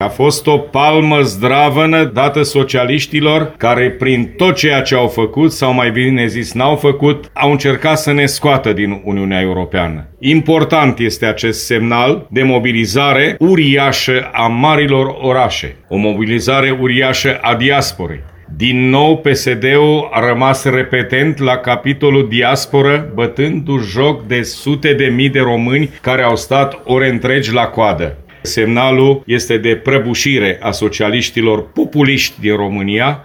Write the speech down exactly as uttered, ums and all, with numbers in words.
fost o palmă zdravănă dată socialiștilor care prin tot ceea ce au făcut, sau mai bine zis n-au făcut, au încercat să ne scoată din Uniunea Europeană. Important este acest semnal de mobilizare uriașă a marilor orașe, o mobilizare uriașă a diasporei. Din nou, P S D-ul a rămas repetent la capitolul diasporă, bătându joc de sute de mii de români care au stat ore întregi la coadă. Semnalul este de prăbușire a socialiștilor populiști din România,